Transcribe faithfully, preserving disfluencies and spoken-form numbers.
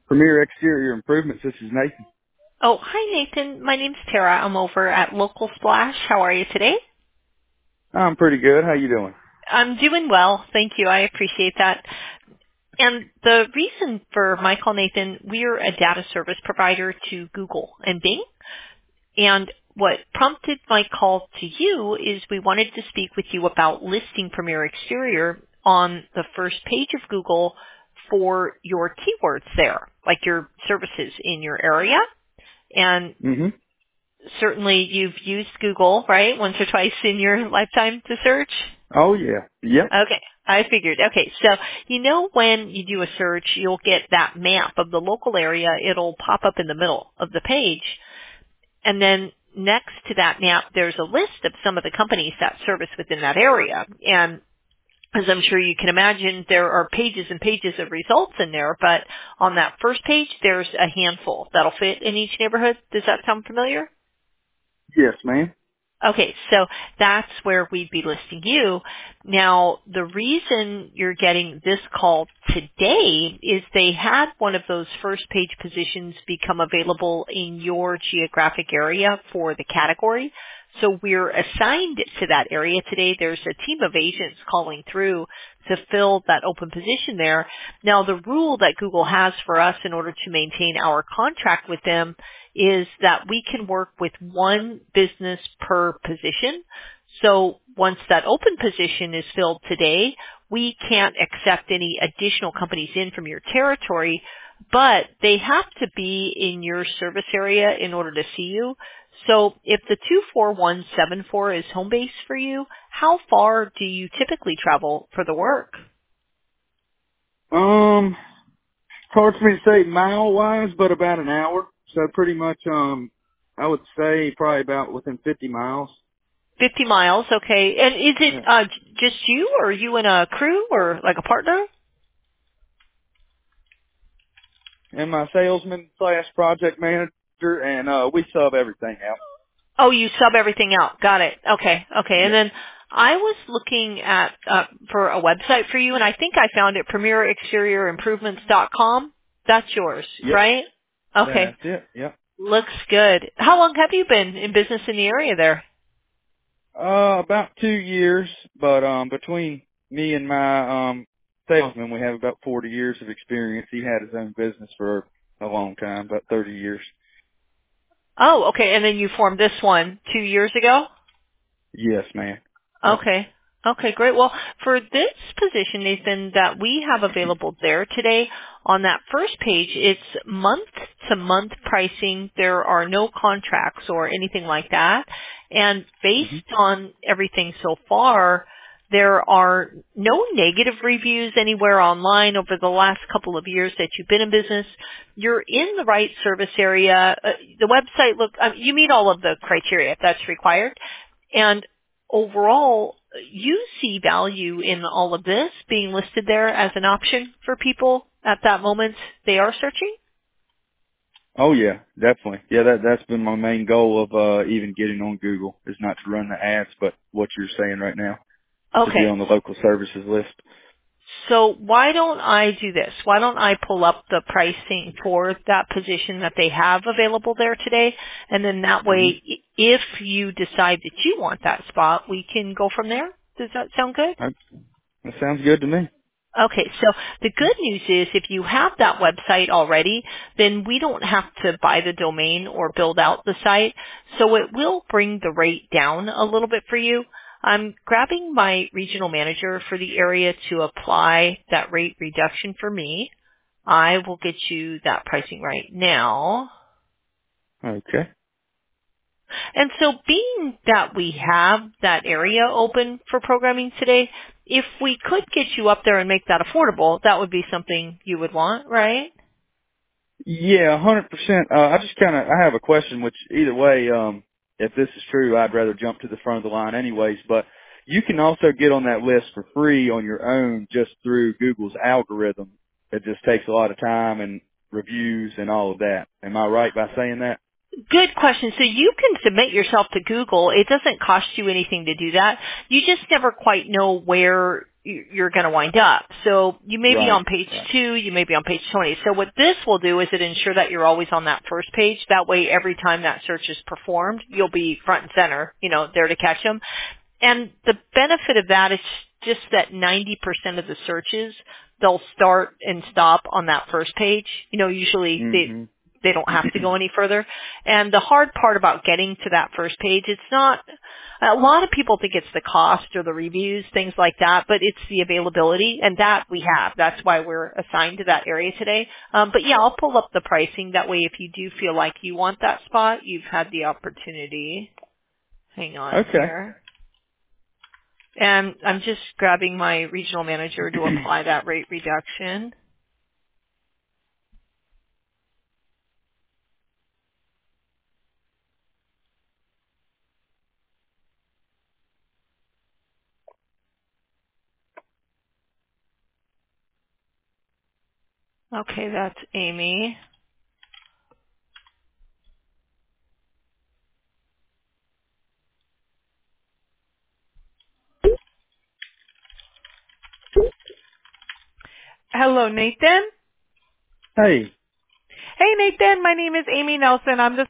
Premier Exterior Improvements. This is Nathan. Oh, hi Nathan. My name's Tara. I'm over at Local Splash. How are you today? I'm pretty good. How you doing? I'm doing well. Thank you. I appreciate that. And the reason for my call, Nathan, we're a data service provider to Google and Bing. And what prompted my call to you is we wanted to speak with you about listing Premier Exterior on the first page of Google for your keywords there, like your services in your area. And hmm certainly you've used Google, right, once or twice in your lifetime to search? Oh yeah. Yep. Okay, I figured. Okay, so you know when you do a search, you'll get that map of the local area. It'll pop up in the middle of the page. And then next to that map, there's a list of some of the companies that service within that area. And as I'm sure you can imagine, there are pages and pages of results in there, but on that first page, there's a handful that'll fit in each neighborhood. Does that sound familiar? Yes, ma'am. Okay, so that's where we'd be listing you. Now, the reason you're getting this call today is they had one of those first page positions become available in your geographic area for the category. So we're assigned to that area today. There's a team of agents calling through to fill that open position there. Now, the rule that Google has for us in order to maintain our contract with them is that we can work with one business per position. So once that open position is filled today, we can't accept any additional companies in from your territory, but they have to be in your service area in order to see you. So if the two four one seven four is home base for you, how far do you typically travel for the work? Um, hard for me to say mile wise, but about an hour. So pretty much, um, I would say probably about within fifty miles. fifty miles, okay. And is it Yeah. uh, j- just you, or are you and a crew, or like a partner? And my salesman slash project manager, and uh, we sub everything out. Oh, you sub everything out. Got it. Okay. Okay. And Yes. then I was looking at uh, for a website for you, and I think I found it, premier exterior improvements dot com. That's yours, Yep. right? Okay. That's it. Yep. Looks good. How long have you been in business in the area there? Uh, about two years, but um, between me and my um salesman, we have about forty years of experience. He had his own business for a long time, about thirty years. Oh, okay. And then you formed this one two years ago? Yes, ma'am. Yep. Okay. Okay, great. Well, for this position, Nathan, that we have available there today, on that first page, it's month-to-month pricing. There are no contracts or anything like that. And based hmm on everything so far, there are no negative reviews anywhere online over the last couple of years that you've been in business. You're in the right service area. Uh, the website, look, um, you meet all of the criteria that's required. And overall, you see value in all of this being listed there as an option for people at that moment they are searching? Oh yeah, definitely. Yeah, that that's been my main goal of uh even getting on Google is not to run the ads, but what you're saying right now, to be Okay. on the local services list. So why don't I do this? Why don't I pull up the pricing for that position that they have available there today? And then that hmm way, i- if you decide that you want that spot, we can go from there. Does that sound good? That, that sounds good to me. Okay, so the good news is if you have that website already, then we don't have to buy the domain or build out the site. So it will bring the rate down a little bit for you. I'm grabbing my regional manager for the area to apply that rate reduction for me. I will get you that pricing right now. Okay. And so being that we have that area open for programming today, if we could get you up there and make that affordable, that would be something you would want, right? Yeah, a hundred percent. Uh, I just kind of I have a question, which either way, um, if this is true, I'd rather jump to the front of the line, anyways. But you can also get on that list for free on your own, just through Google's algorithm. It just takes a lot of time and reviews and all of that. Am I right by saying that? Good question. So you can submit yourself to Google. It doesn't cost you anything to do that. You just never quite know where you- you're going to wind up. So you may be Right. on page Right. two, you may be on page twenty. So what this will do is it ensure that you're always on that first page. That way, every time that search is performed, you'll be front and center, you know, there to catch them. And the benefit of that is just that ninety percent of the searches, they'll start and stop on that first page. You know, usually they Mhm. they don't have to go any further. And the hard part about getting to that first page, it's not, a lot of people think it's the cost or the reviews, things like that, but it's the availability, and that we have. That's why we're assigned to that area today. Um, but yeah, I'll pull up the pricing. That way, if you do feel like you want that spot, you've had the opportunity. Hang on Okay. here. And I'm just grabbing my regional manager to apply that rate reduction. Okay, that's Amy. Hello, Nathan. Hey. Hey, Nathan. My name is Amy Nelson. I'm the